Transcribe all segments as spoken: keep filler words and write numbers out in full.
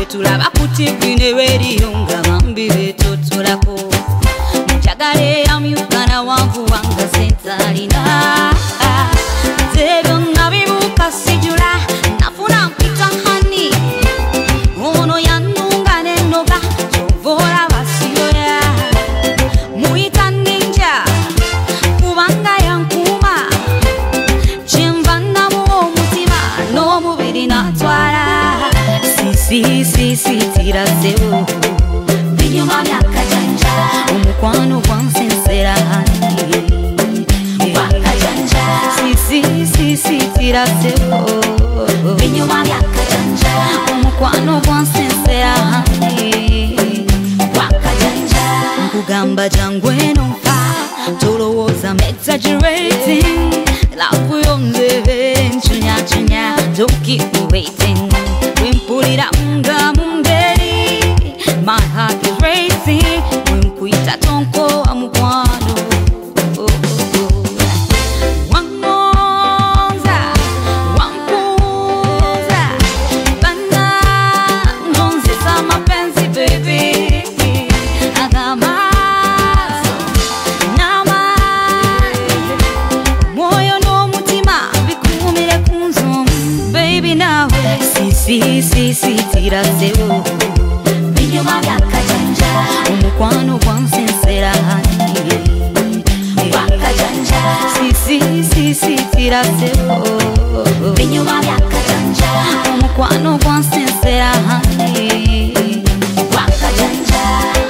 Bwetulaba ku T V ne radio nga bambi betotolako Njagala amyukana wanvu wanga sentalina Zebyo nabibuka sijula nafuna mpita hani Ono yanunga nenoga chovola basiyoya Muita ninja kubanga yankuma Chimvana mu omutima n'omubiri natwala Si si si tira zeo Binyuma myakajanja Omukwano gwansensera hani Wakajanja Si si si si tira zeo Binyuma myakajanja Omukwano gwansensera hani Wakajanja Nkugamba jangweno mfa Tolowooza I'm exaggerating Love yonze Chunya chunya Don't keep me waiting When put it up nga mungeri My heart is racing When kuita tonko amukwano Wangonza Wampuza Bana Ngonzi sa mapenzi baby Agamazo Namani Moyo no mutima Bikumire kunzo Baby now Si si si tira zeo Binyuma byakajanja Omukwano gwansensera hani Wakajanja Si si si si tira zeo Binyuma byakajanja Omukwano gwansensera hani Wakajanja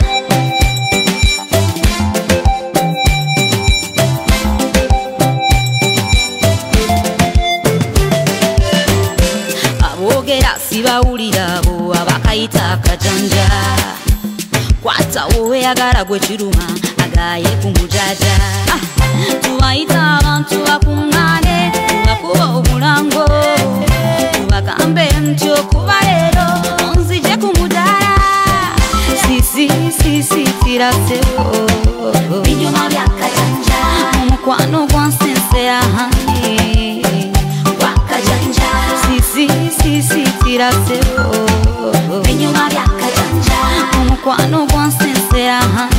Abogera sibawulira abo abakayita akajanja Kwata wowe agala gwe kiruma agaye kumujaja Tubayita abantu bakungane bakuba obulango Tubagambe nti okuba leero onzije kumudala Si si si si tira zeo Binyuma byakajanja Omukwano gwansensera hani Wakajanja Si si si si tira zeo Binyuma byakajanja Omukwano gwansensera hani